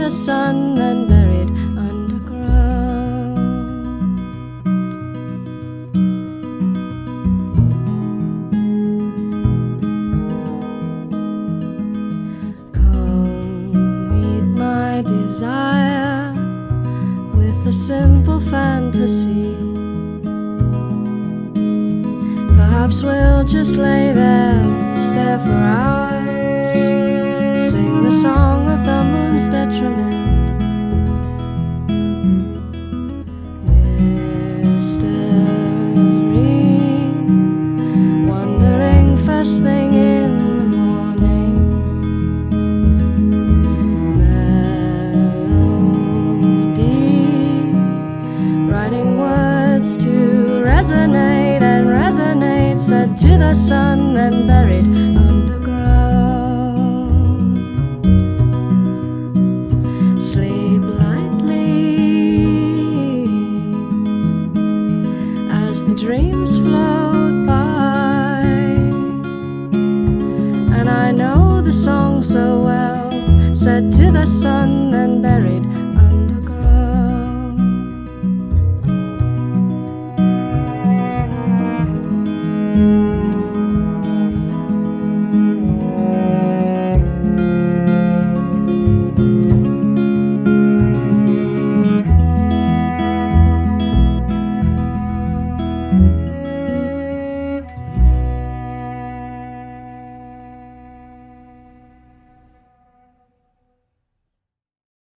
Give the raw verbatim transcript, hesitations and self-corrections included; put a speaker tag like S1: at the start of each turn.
S1: the sun, then buried underground. Come meet my desire with a simple fantasy. Perhaps we'll just lay there and stare for hours, sing the song of the moon's detriment. Mystery, wondering first thing in the morning. Melody, writing words to resonate and resonate, said to the sun, then buried underground. Sleep lightly as the dreams float by, and I know the song so well, said to the sun, then buried